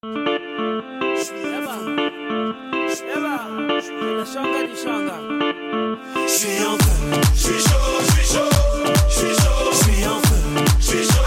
J'suis en feu, j'suis chaud, j'suis chaud, j'suis chaud, j'suis en feu, j'suis chaud,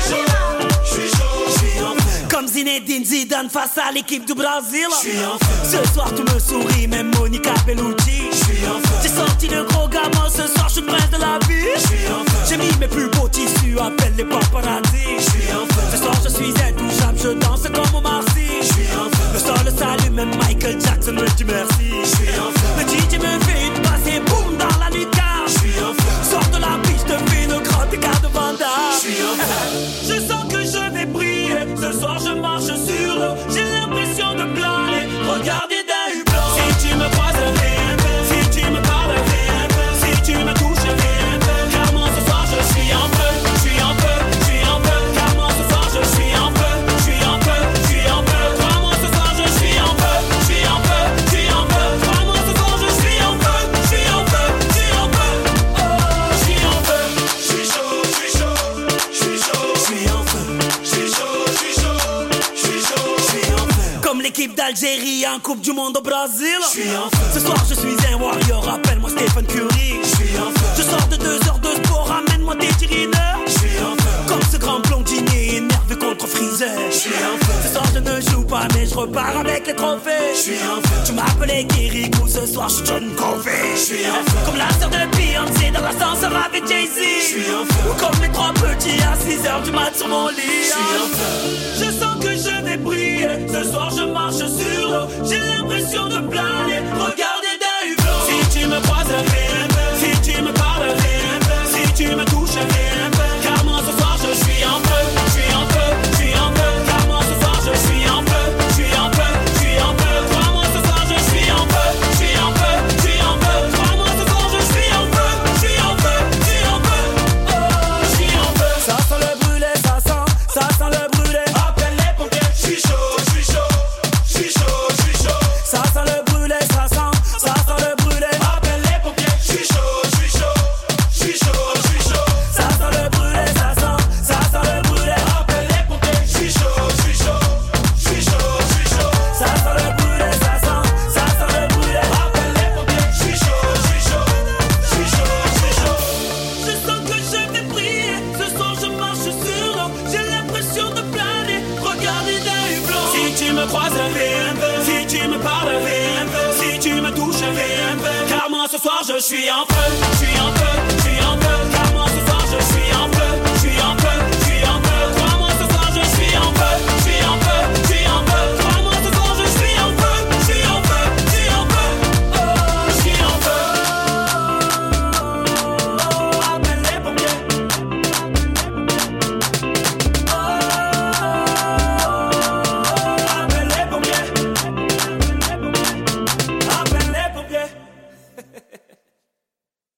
j'suis chaud, j'suis en feu. Comme Zinedine Zidane face à l'équipe du Brésil. J'suis en feu. Ce soir tu me souris, même Monica Bellucci. J'suis en feu. J'ai sorti le gros gamin, ce soir j'suis le prince de la vie. J'suis en feu. J'ai mis mes plus beaux tissus, appelle les paparazzi. J'suis en feu. Ce soir je suis intouchable, je danse comme Omar Sy. J'suis en feu. Le sol s'allume, même Michael Jackson me dit merci. J'suis en feu. Le DJ me fait une passe et boum dans la lucarne. J'suis en feu. Sors de la piste, fais le grand écart de Vanda. J'suis en feu. Je sens que je vais briller. Ce soir je marche sur l'eau. J'ai l'impression de planer. Regardez d'un hublot. Si tu me croises, viens un peu. Si tu me parles, viens un peu. Si tu me touches, viens un peu. Car moi ce soir je suis en feu. Je suis en feu, je suis en feu. Car moi ce soir je suis en feu. Je suis en feu, je suis en feu. Crois-moi ce soir je suis en feu. Je suis en feu, je suis en feu. Crois-moi ce soir je suis en feu. Je suis en feu, je suis en feu. Oh, je suis en feu. J'suis chaud, j'suis chaud, j'suis chaud, j'suis en feu. J'suis chaud, j'suis chaud, j'suis chaud, j'suis en feu. Comme l'équipe d'Algérie en Coupe du Monde au Brésil. J'suis en feu. Ce soir je suis un warrior, appelle-moi Stephen Curry. J'suis en feu. Je sors de 2 heures de sport, amène-moi tes tirineurs. J'suis en feu. Comme ce grand blondinier énervé contre Freezer. J'suis en feu. Ce soir je ne joue pas mais je repars avec les trophées. J'suis en feu. Tu m'appelais Kirikou, ce soir je suis John Covey. J'suis en feu. Comme la sœur de Beyoncé dans l'ascenseur avec Jay-Z. J'suis en feu. Ou comme les 3 petits à 6h du mat sur mon lit. J'suis en feu. Je sens que je vais briller. Ce soir je marche sur l'eau. J'ai l'impression de planer. Regardez d'un hublot. Si tu me croises, viens un peu. Si tu me parles, viens un peu. Si tu me touches, viens un peu. Car moi ce soir je suis en feu. Je suis en feu, je suis en feu. Car moi ce soir je suis en feu. Je suis en feu, je suis en feu. Crois-moi ce soir je suis en feu. Je suis en feu, je suis en feu. Crois-moi ce soir je suis en feu. Je suis en feu, je suis en feu. Oh, je suis en feu. Ça sent le brûlé, ça sent le brûlé. Appelle les pompiers. J'suis chaud, j'suis chaud, j'suis chaud, j'suis chaud. Ça sent le brûlé, ça sent le brûlé. Appelle les pompiers. J'suis chaud, j'suis chaud, j'suis chaud, j'suis chaud. Ça sent le brûlé, ça sent le brûlé. Appelle les pompiers. J'suis chaud, j'suis chaud, j'suis chaud, j'suis chaud. Ça sent le brûlé, ça sent le brûlé. Appelle les pompiers. J'suis chaud, j'suis chaud, j'suis chaud, j'suis chaud. Je sens que je vais briller. Ce soir je marche sur l'eau. J'ai l'impression de planer. Regardez d'un hublot. Si tu me croises, viens un peu. Si tu me parles, viens un peu. Si tu me touches, viens un peu. Car moi ce soir je suis en feu. Je suis en feu.